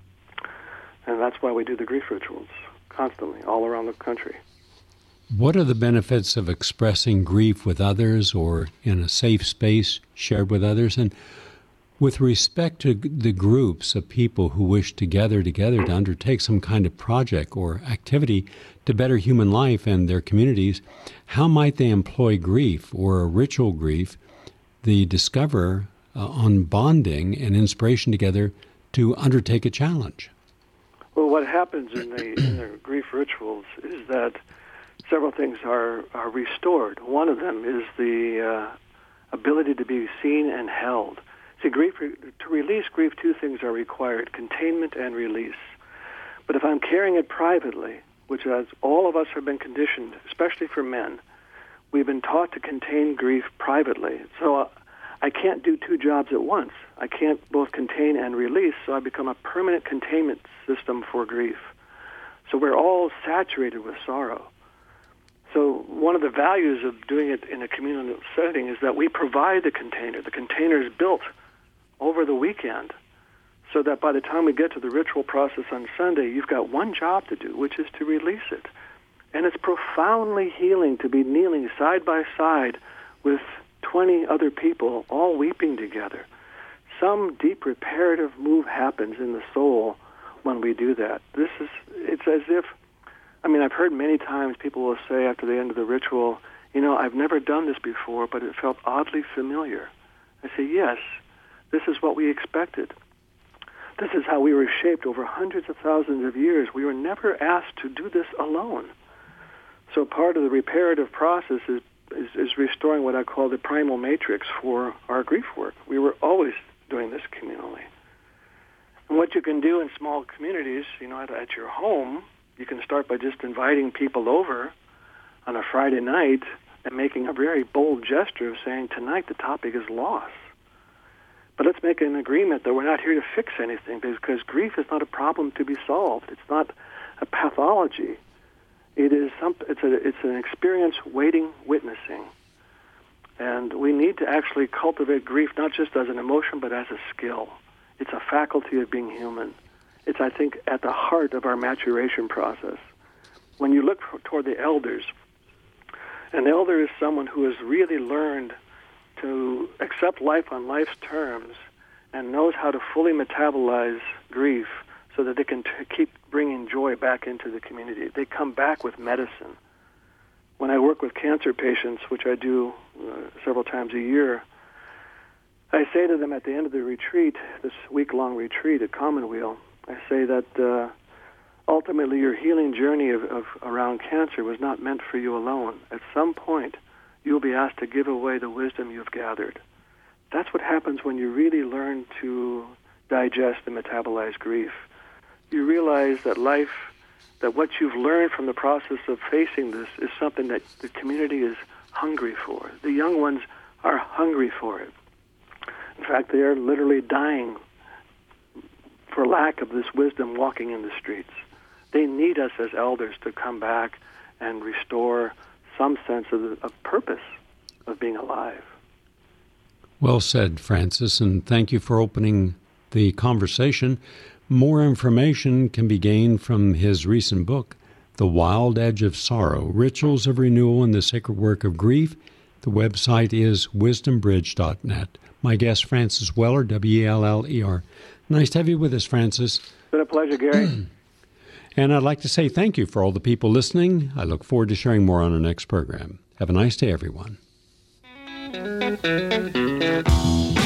And that's why we do the grief rituals constantly, all around the country. What are the benefits of expressing grief with others or in a safe space shared with others? And with respect to the groups of people who wish to gather together to undertake some kind of project or activity to better human life and their communities, how might they employ grief or a ritual grief, the discover uh, on bonding and inspiration together to undertake a challenge? Well, what happens in the, in the grief rituals is that several things are, are restored. One of them is the uh, ability to be seen and held. See, grief, to release grief, two things are required, containment and release. But if I'm carrying it privately, which as all of us have been conditioned, especially for men, we've been taught to contain grief privately. So uh, I can't do two jobs at once. I can't both contain and release, so I become a permanent containment system for grief. So we're all saturated with sorrow. So one of the values of doing it in a communal setting is that we provide the container. The container is built over the weekend so that by the time we get to the ritual process on Sunday, you've got one job to do, which is to release it. And it's profoundly healing to be kneeling side by side with twenty other people all weeping together. Some deep reparative move happens in the soul when we do that. This is, it's as if, I mean, I've heard many times people will say after the end of the ritual, you know, I've never done this before, but it felt oddly familiar. I say, yes, this is what we expected. This is how we were shaped over hundreds of thousands of years. We were never asked to do this alone. So part of the reparative process is, is, is restoring what I call the primal matrix for our grief work. We were always doing this communally. And what you can do in small communities, you know, at, at your home, you can start by just inviting people over on a Friday night and making a very bold gesture of saying, tonight the topic is loss. But let's make an agreement that we're not here to fix anything, because grief is not a problem to be solved. It's not a pathology. It is some, it's, a, it's an experience waiting, witnessing. And we need to actually cultivate grief not just as an emotion, but as a skill. It's a faculty of being human. It's, I think, at the heart of our maturation process. When you look toward the elders, an elder is someone who has really learned to accept life on life's terms and knows how to fully metabolize grief so that they can t- keep bringing joy back into the community. They come back with medicine. When I work with cancer patients, which I do uh, several times a year, I say to them at the end of the retreat, this week-long retreat at Commonweal, I say that uh, ultimately your healing journey of, of around cancer was not meant for you alone. At some point, you'll be asked to give away the wisdom you've gathered. That's what happens when you really learn to digest and metabolize grief. You realize that life, that what you've learned from the process of facing this is something that the community is hungry for. The young ones are hungry for it. In fact, they are literally dying for lack of this wisdom walking in the streets. They need us as elders to come back and restore some sense of, of purpose of being alive. Well said, Francis, and thank you for opening the conversation. More information can be gained from his recent book, The Wild Edge of Sorrow, Rituals of Renewal and the Sacred Work of Grief. The website is wisdom bridge dot net. My guest, Francis Weller, W E L L E R. Nice to have you with us, Francis. It's been a pleasure, Gary. And I'd like to say thank you for all the people listening. I look forward to sharing more on our next program. Have a nice day, everyone.